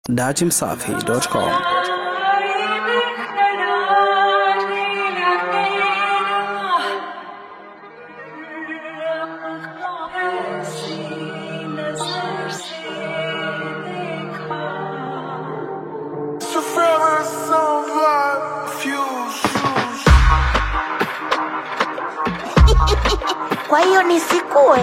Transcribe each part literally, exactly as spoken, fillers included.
datimsafi dot com. Kwa hiyo nisikue.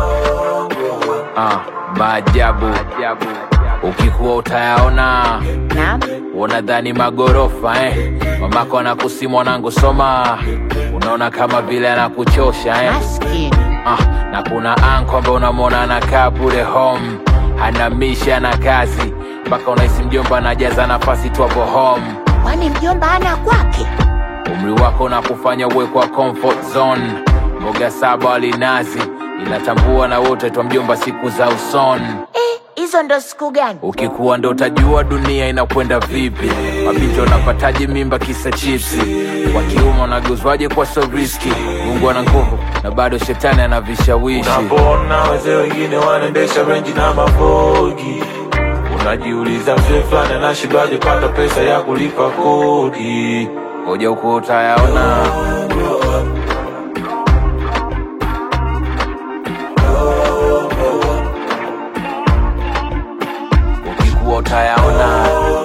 Ah, maajabu. Ukikuwa utayaona. Naam. Unadhani magorofa eh. Mamako anakusimu mwanangu soma. Unaona kama vile anakuchosha eh. Maskini. Ah, na kuna anko ambaye unamwona anakaa bure home. Hana misha na kazi. Mpaka unahisi mjomba anajaza nafasi tu hapo home. Kwani mjomba ana kwake? Umri wako unakufanya uwe kwa comfort zone. Mboga saba walinazi. Inatambua na wote twa mjomba siku za usoni. Eh, hizo ndo siku gani? Ukikuwa ndo utajua dunia inakwenda vipi. Mabinti wanapataje mimba kisa chipsi. Kwa kiume wanaguzwaje kwa so risky. Mungu ana nguvu na bado shetani anavishawishi. Unapona wazee wengine wanaendesha renji na mafogi. Unajiuliza mzee fulani anashibaje pata pesa ya kulipa kodi. Ngoja uko utayaona. Ukikuwa utayaona.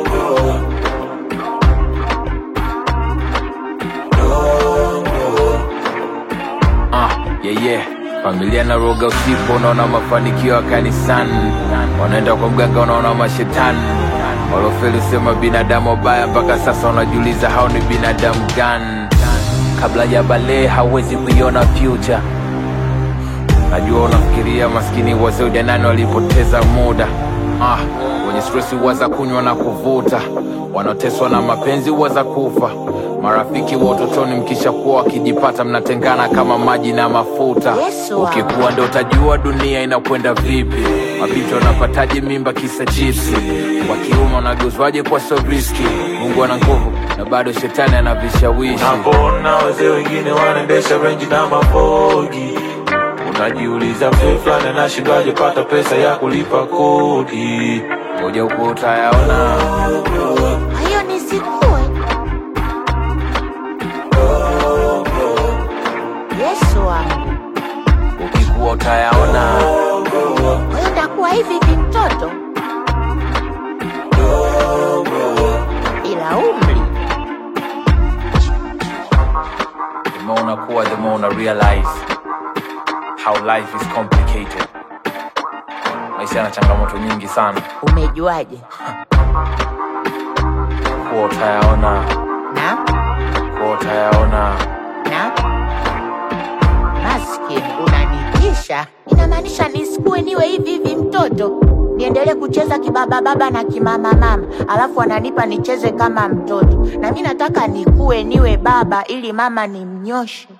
Ah, yeah yeah. Familia na roga usipo unaona mafanikio ya kanisani. Wanaenda kwa mganga unaona mashetani. Walofeli sema binadamu baya mpaka sasa unajiuliza hao ni binadamu gani. Kabla ya bale hawezi kuiona future. Najua unafikiria maskini wazee ujanani walipoteza muda. Ah, wenye stressi waza kunywa na kuvuta. Wanateswa na mapenzi waza kufa. Marafiki wa utotoni mkisha kuwa wakijipata mnatengana kama maji na mafuta. Yesu. Ukikuwa ndo utajua dunia inakwenda vipi. Mabinti wanapataje mimba kisa chipsi. Kwa kiume wanaguzwaje kwa so risky. Mungu ana nguvu na bado shetani anavishawishi. Unapona wazee wengine wanaendesha renji na mafogi. Unajiuliza mzee fulani anashibaje pata pesa ya kulipa kodi. Ngoja uko utayaona. Kwa hiyo nisikue. Yesu wangu. Ukikuwa utayaona. Kwa hiyo ndakuwa hivi hivi mtoto. Ila umri. The more unakuwa, the more una realize how life is complicated. Maisha yana changamoto nyingi sana. Umejuaje? Kuwa utayaona. Na? Kuwa utayaona. Na? Maskini, unanitisha. Inamaanisha nisikue niwe hivi hivi mtoto. Niendelee kucheza kibaba baba na kimama mama. Alafu ananipa nicheze kama mtoto. Na mimi nataka nikue niwe baba ili mama nimnyoshe.